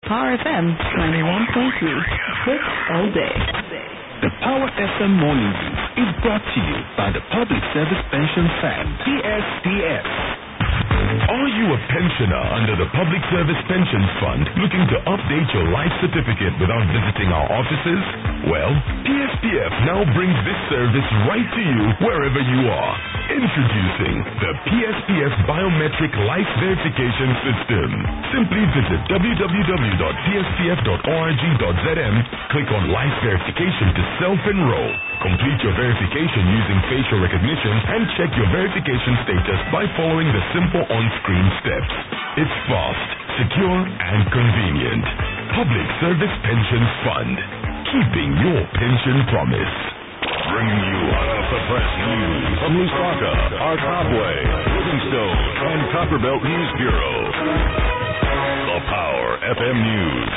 Power FM 91.3. Hits all day. The Power FM Morning News is brought to you by the Public Service Pension Fund, PSPF. Are you a pensioner under the Public Service Pension Fund looking to update your life certificate without visiting our offices? Well, PSPF now brings this service right to you wherever you are. Introducing the PSPF Biometric Life Verification System. Simply visit www.pspf.org.zm, click on Life Verification to self-enroll. Complete your verification using facial recognition and check your verification status by following the simple on-screen steps. It's fast, secure, and convenient. Public Service Pension Fund. Keeping your pension promise. Bringing you off-the-press news from Lusaka, Arkabwe, Livingstone, and Copperbelt News Bureau. The Power FM News.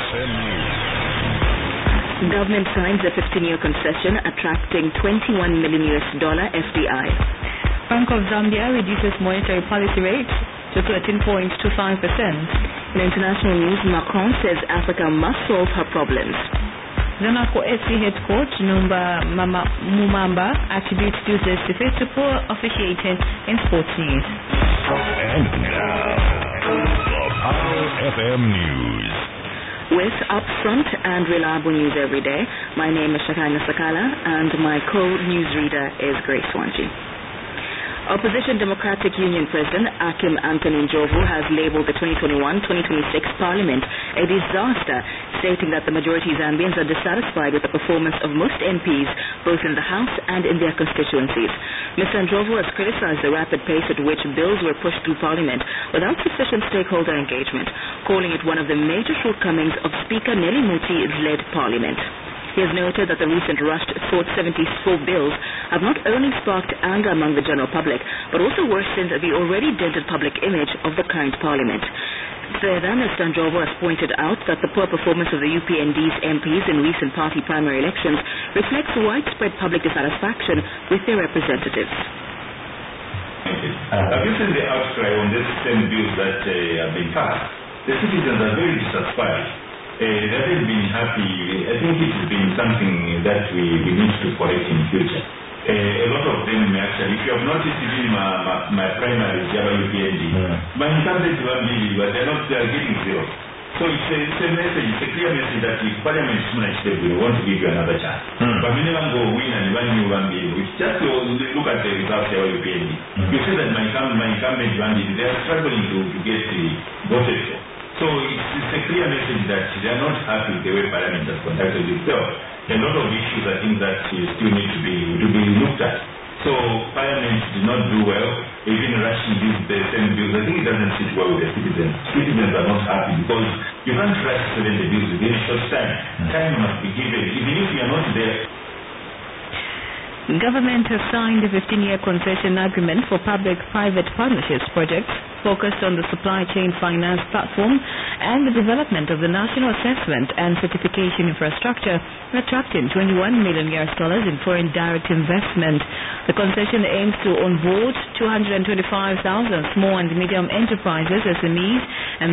Government signs a 15-year concession attracting $21 million FDI. Bank of Zambia reduces monetary policy rate to 13.25%. In international news, Macron says Africa must solve her problems. Zanaco SC head coach Numba Mumamba attributes Tuesday's defeat to poor officiating in sports news. And now, the Power FM News. With upfront and reliable news every day, my name is Shakana Sakala and my co-newsreader is Grace Wanji. Opposition Democratic Union President Akim Anthony Njovu has labeled the 2021-2026 Parliament a disaster, stating that the majority Zambians are dissatisfied with the performance of most MPs, both in the House and in their constituencies. Mr. Njovu has criticized the rapid pace at which bills were pushed through Parliament without sufficient stakeholder engagement, calling it one of the major shortcomings of Speaker Nelly Muti-led Parliament. He has noted that the recent rushed Thought 74 bills have not only sparked anger among the general public, but also worsened the already dented public image of the current parliament. Further, Mr. Njovu has pointed out that the poor performance of the UPND's MPs in recent party primary elections reflects widespread public dissatisfaction with their representatives. Have you seen the outcry on these same bills that have been passed? The citizens are very dissatisfied. They haven't been happy. I think it has been something that we need to correct in the future. A lot of them actually, if you have noticed even my primaries, Java UPND, my incumbents were leaving, but they are getting zero. So it's a message, it's a clear message that if Parliament is not stable, we want to give you another chance. But we never go win and one bill. It's just look at the results of Java UPND. You see that my incumbent they are struggling to get voted for. So it's a clear message that they are not happy with the way Parliament has conducted itself. A lot of issues I think that still need to be looked at. So Parliament did not do well, even rushing the same bills. I think it doesn't sit well with the citizens. Citizens are not happy because you can't rush 70 bills within a short time. Time must be given, even if you are not there. Government has signed a 15-year concession agreement for public-private partnerships projects focused on the supply chain finance platform and the development of the national assessment and certification infrastructure, attracting $21 million in foreign direct investment. The concession aims to onboard 225,000 small and medium enterprises, SMEs, and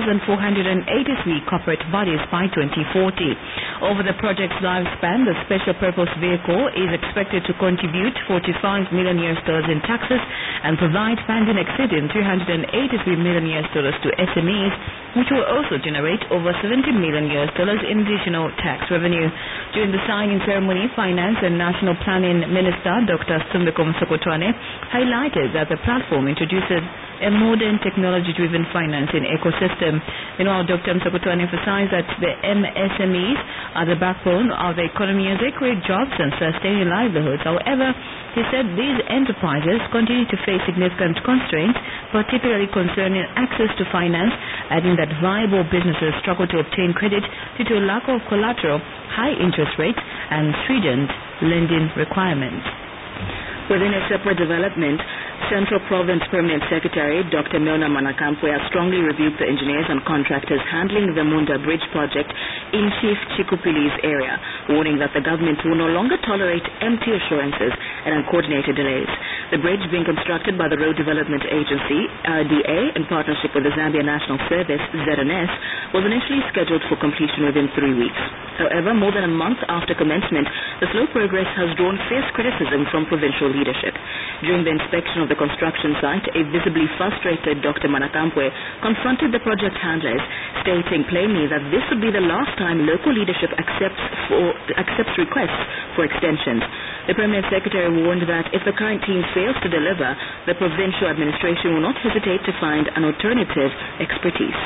3,483 corporate bodies by 2040. Over the project's lifespan, the special purpose vehicle is expected to contribute $45 million in taxes and provide funding exceeding $383 million to SMEs, which will also generate over $70 million in additional tax revenue. During the signing ceremony, Finance and National Planning Minister Dr. Sumbeko Msokotwane highlighted that the platform introduces a modern technology-driven financing ecosystem. Meanwhile, Dr. Msokotwane emphasized that the MSMEs are the backbone of the economy as they create jobs and sustain livelihoods. However, he said these enterprises continue to face significant constraints, particularly concerning access to finance, adding that viable businesses struggle to obtain credit due to a lack of collateral, high interest rates, and stringent lending requirements. Within a separate development, Central Province Permanent Secretary Dr. Milna Manakampwe has strongly rebuked the engineers and contractors handling the Munda Bridge project in Chief Chikupili's area, warning that the government will no longer tolerate empty assurances and uncoordinated delays. The bridge, being constructed by the Road Development Agency, RDA, in partnership with the Zambia National Service, ZNS, was initially scheduled for completion within 3 weeks. However, more than a month after commencement, the slow progress has drawn fierce criticism from provincial leadership. During the inspection of the construction site, a visibly frustrated Dr. Manakampwe confronted the project handlers, stating plainly that this would be the last time local leadership accepts requests for extensions. The Premier Secretary warned that if the current team fails to deliver, the provincial administration will not hesitate to find an alternative expertise.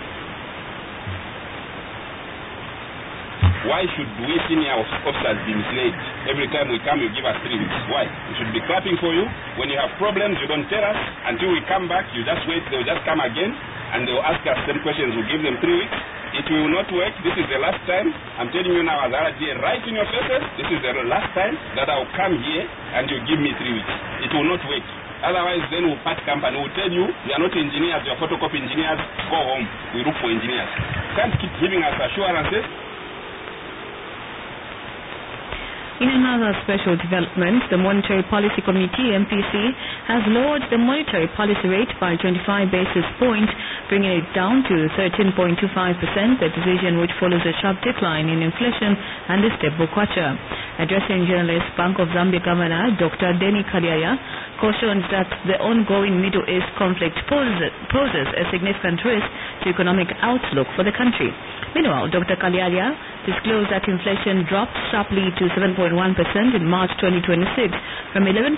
Why should we senior officers be misled? Every time we come, you give us 3 weeks. Why? We should be clapping for you. When you have problems, you don't tell us. Until we come back, you just wait. They'll just come again, and they'll ask us 10 questions. We'll give them 3 weeks. It will not work. This is the last time. I'm telling you now, as RDA, right in your faces, this is the last time that I'll come here and you give me 3 weeks. It will not work. Otherwise, then we'll part company. We'll tell you, we are not engineers, we are photocopy engineers. Go home. We look for engineers. Can't keep giving us assurances. In another special development, the Monetary Policy Committee, MPC, has lowered the monetary policy rate by 25 basis points, bringing it down to 13.25%, a decision which follows a sharp decline in inflation and a stable kwacha. Addressing journalists, Bank of Zambia Governor Dr. Denny Kaliaya cautioned that the ongoing Middle East conflict poses a significant risk to economic outlook for the country. Meanwhile, Dr. Kaliaya disclosed that inflation dropped sharply to 7.1% in March 2026 from 11.2%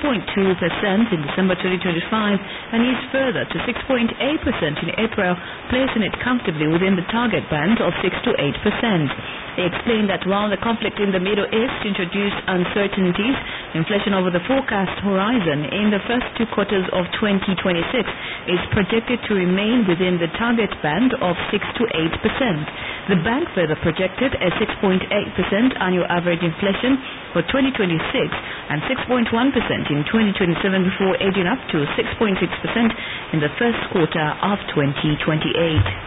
in December 2025 and eased further to 6.8% in April, placing it comfortably within the target band of 6 to 8%. They explained that while the conflict in the Middle East introduced uncertainties, inflation over the forecast horizon in the first 2 quarters of 2026 is projected to remain within the target band of 6 to 8%. The bank further projected a 6.8% annual average inflation for 2026 and 6.1% in 2027 before edging up to 6.6% in the first quarter of 2028.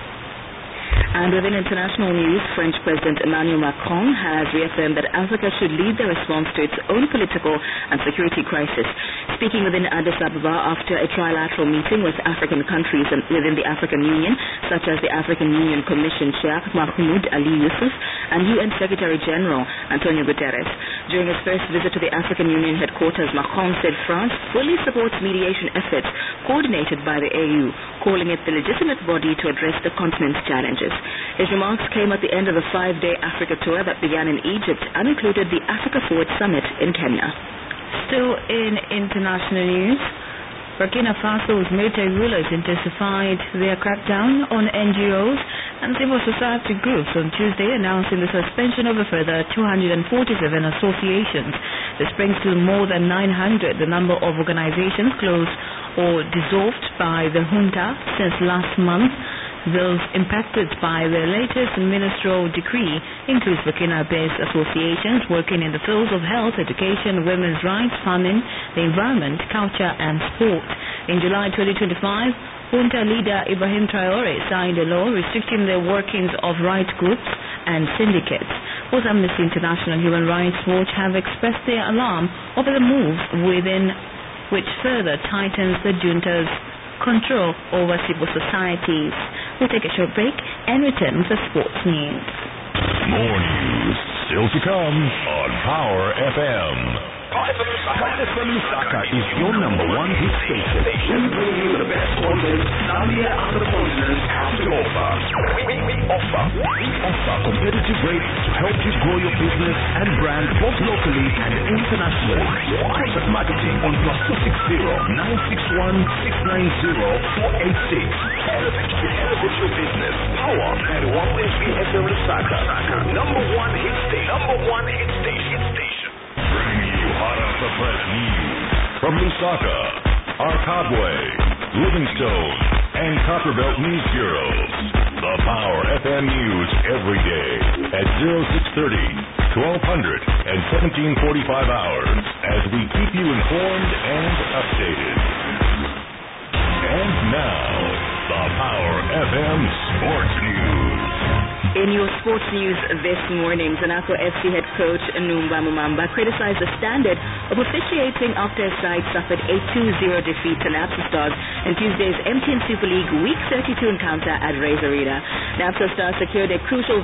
And within international news, French President Emmanuel Macron has reaffirmed that Africa should lead the response to its own political and security crisis. Speaking within Addis Ababa after a trilateral meeting with African countries within the African Union, such as the African Union Commission Chair Mahmoud Ali Yusuf and UN Secretary General Antonio Guterres. During his first visit to the African Union headquarters, Macron said France fully supports mediation efforts coordinated by the AU, calling it the legitimate body to address the continent's challenges. His remarks came at the end of a 5-day Africa tour that began in Egypt and included the Africa Forward Summit in Kenya. Still in international news, Burkina Faso's military rulers intensified their crackdown on NGOs and civil society groups on Tuesday, announcing the suspension of a further 247 associations. This brings to more than 900 the number of organizations closed or dissolved by the junta since last month. Those impacted by the latest ministerial decree include Burkina-based associations working in the fields of health, education, women's rights, farming, the environment, culture and sport. In July 2025, junta leader Ibrahim Traore signed a law restricting the workings of right groups and syndicates. Both Amnesty International and Human Rights Watch have expressed their alarm over the move within which further tightens the junta's control over civil societies. We'll take a short break and return with the sports news. More news still to come on Power FM. Power FM Lusaka is your #1 hit station. We bring you the best content Zambia and the continent have to offer. We offer competitive rates to help you grow your business and brand both locally and internationally. Contact marketing on +260 961 690 486. Elevate your business. Power 91.3 FM Lusaka. #1 hit station. Bringing you hot off the press news from Lusaka, Arkabwe, Livingstone, and Copperbelt News Bureaus. The Power FM News every day at 0630, 1200, and 1745 hours as we keep you informed and updated. And now, the Power FM Sports News. In your sports news this morning, Zanaco FC head coach Numba Mumamba criticized the standard of officiating after his side suffered a 2-0 defeat to NAPSA Stars in Tuesday's MTN Super League Week 32 encounter at Rays Arena. NAPSA Stars secured a crucial